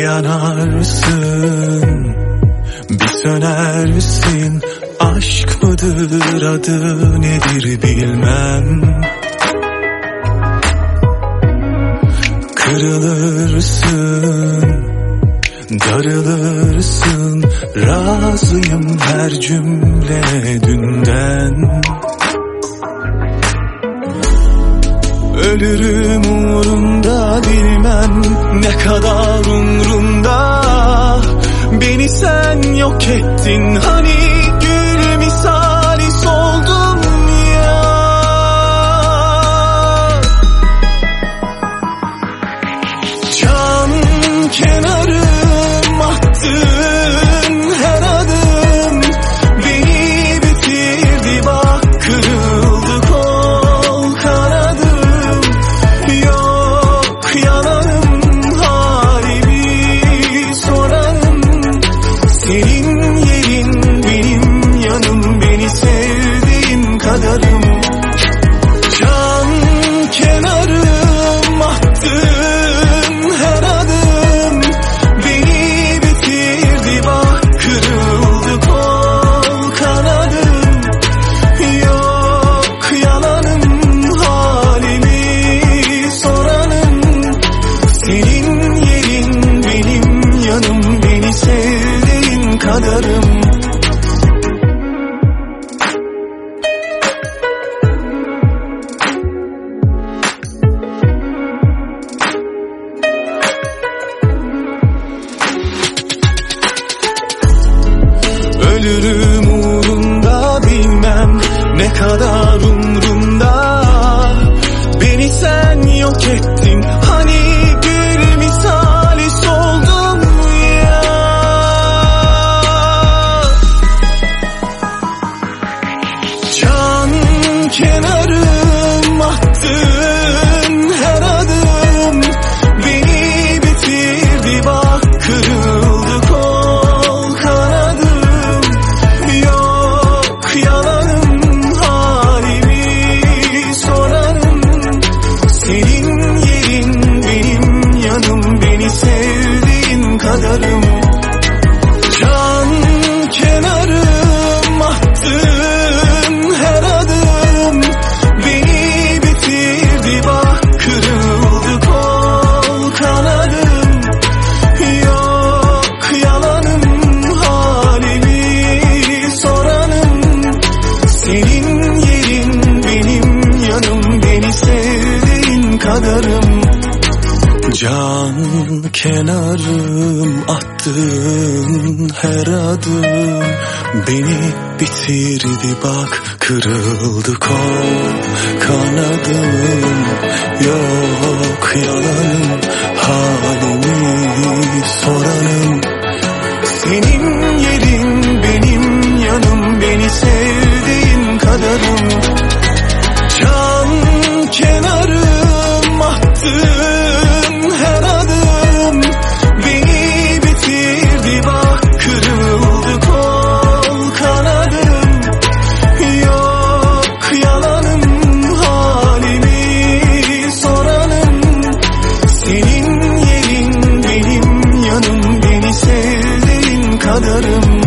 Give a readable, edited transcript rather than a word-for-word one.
yanarsın, bir sönersin. Aşk mıdır, adı nedir bilmem. Kırılırsın, darılırsın. Razıyım her cümle dünden. Ölürüm uğrunda, bilmem ne kadar umrunda. Beni sen yok ettin, hani gül misali soldum ya. Can kenarım, attın her adım beni bitirdi, bak kırıldı kol kanadım. Yok yalanım, halimi sorarım. Senin yerin benim yanım, beni sevdiğin kadarım. Can kenarım, attın her adım beni bitirdi, bak kırıldı kol kanadım. Yok yalanım, halimi soranım. Senin yerin benim yanım, beni sevdiğin kadarım. Ölürüm uğrunda, bilmem ne kadar umrumda. Beni sen yok ettin, hani gül misali soldum ya. Can kenarım, attın her adım beni bitirdi, bak kırıldı kol kanadım. Yok yalanım, halimi sorarım. Senin yerin benim yanım, beni sevdiğin kadarım. Can kenarım, attın her adım beni bitirdi, bak kırıldı kol kanadım. Yok yalanım, halimi soranım. Senin yerin benim yanım, beni sevdiğin kadarım. Can kenarım, attığın her adım beni bitirdi, bak kırıldı kol kanadım. Yok yalanım, halimi soranım. Senin yerin benim yanım, beni sevdiğin kadarım. Can kenarım, attın her adım beni bitirdi, bak kırıldı kol kanadım. Yok yalanım, halimi soranım. Senin yerin benim yanım, beni sevdiğin kadarım.